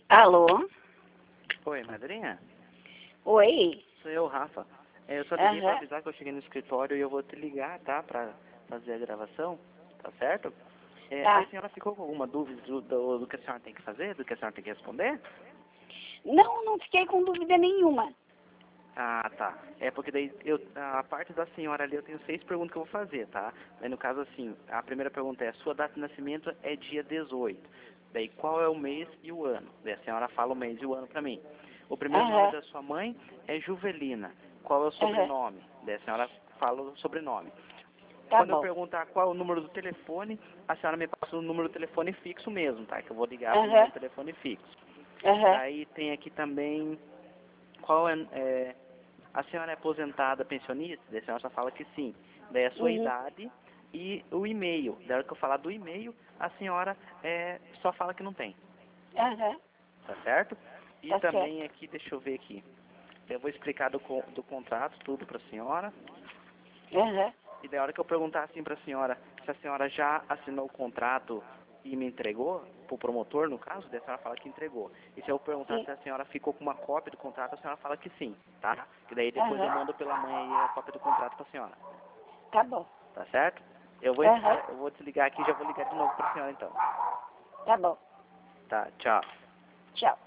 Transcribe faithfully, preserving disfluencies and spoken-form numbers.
Alô? Oi, madrinha? Oi? Sou eu, Rafa. É, eu só liguei pra Aham. avisar que eu cheguei no escritório e eu vou te ligar, tá? Pra fazer a gravação, tá certo? É, Tá. a senhora ficou com alguma dúvida do, do, do que a senhora tem que fazer, do que a senhora tem que responder? Não, não fiquei com dúvida nenhuma. Ah, tá. É porque daí eu, a parte da senhora ali eu tenho seis perguntas que eu vou fazer, tá? Daí no caso assim, a primeira pergunta é, sua data de nascimento é dia dezoito. Daí qual é o mês e o ano? Daí a senhora fala o mês e o ano pra mim. O primeiro nome Aham. da sua mãe é Juvelina. Qual é o Aham. sobrenome? Daí a senhora fala o sobrenome. Tá Quando eu bom. perguntar qual é o número do telefone, a senhora me passa o número do telefone fixo mesmo, tá? Que eu vou ligar pro número Aham. do telefone fixo. Aham. Daí tem aqui também qual é, é a senhora é aposentada, pensionista? Daí a senhora só fala que sim. Daí a sua Uhum. idade e o e-mail. Da hora que eu falar do e-mail, a senhora é, só fala que não tem. Aham. Tá certo? E Tá também certo. aqui, deixa eu ver aqui. Eu vou explicar do, con- do contrato tudo para a senhora. Aham. E da hora que eu perguntar assim para a senhora se a senhora já assinou o contrato e me entregou, pro promotor no caso, daí a senhora fala que entregou. E se eu perguntar Sim. se a senhora ficou com uma cópia do contrato, a senhora fala que sim, tá? Que daí depois eu Aham. mando pela mãe aí a cópia do contrato para a senhora. Tá bom. Tá certo? Eu vou, Aham. eu vou desligar aqui e já vou ligar de novo para a senhora então. Tá bom. Tá, tchau. Tchau.